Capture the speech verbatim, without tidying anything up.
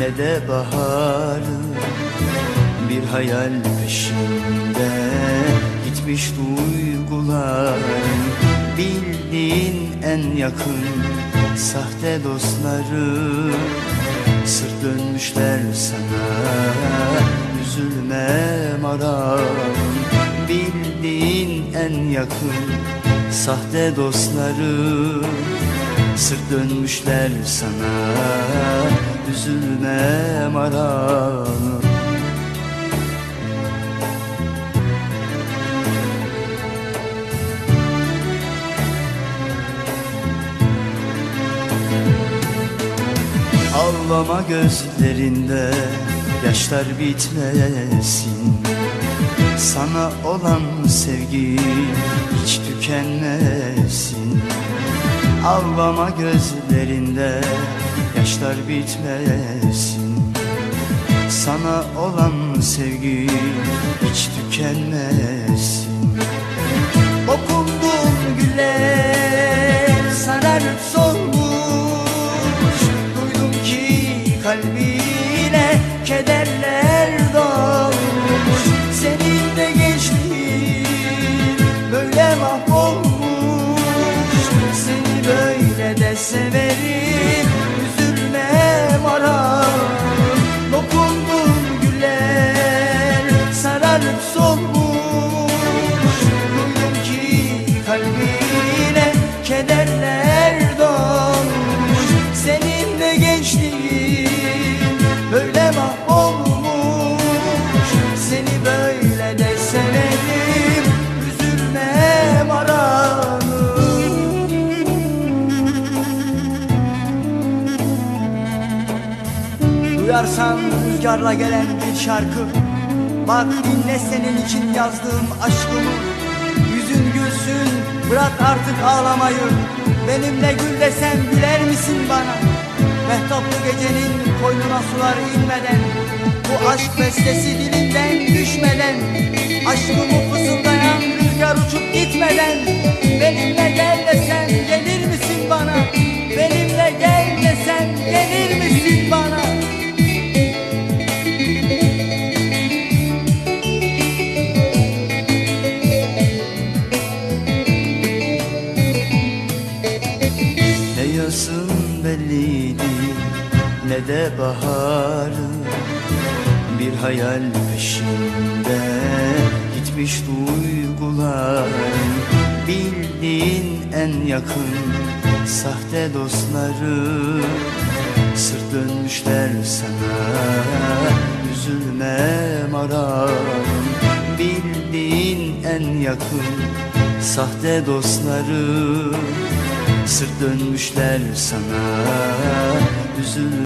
ne de baharı. Bir hayal peşinde gitmiş duygular, bildiğin en yakın sahte dostları. Sırt dönmüşler sana, üzülme maram. Bildiğin en yakın sahte dostları. Sırt dönmüşler sana, üzülme maram. Ağlama gözlerinde yaşlar bitmesin. Sana olan sevgi hiç tükenmesin. Ağlama gözlerinde yaşlar bitmesin. Sana olan sevgi hiç tükenmesin. Dokunduğun güller sararıp solmuş. Duydum ki kalbine kederler dolmuş. Senin de gençliğin böyle mahvolmuş. Seni böyle de severim, üzülme maram. Dokunduğun güller sararıp solmuş. Duydum ki kalbine kederler dolmuş. Senin de gençliğin böyle mahvolmuş. Seni böyle de severim, üzülme maram. Duyarsan rüzgarla gelen bir şarkı, bak dinle senin için yazdığım aşkımı. Yüzün gülsün, bırak artık ağlamayı. Benimle gül desem güler misin bana? Mehtaplı gecenin koynuna sular inmeden, bu aşk bestesi dilinden düşmeden, aşkımı fısıldayan rüzgar uçup gitmeden, benimle gel desem gelir misin bana? Benimle gel desem gelir misin bana? Ne yazın belliydi ne de baharı. Bir hayal peşinde gitmiş duygular, bildiğin en yakın sahte dostları. Sırt dönmüşler sana, üzülme maram. Bildiğin en yakın sahte dostları. Sırt dönmüşler sana, üzülme.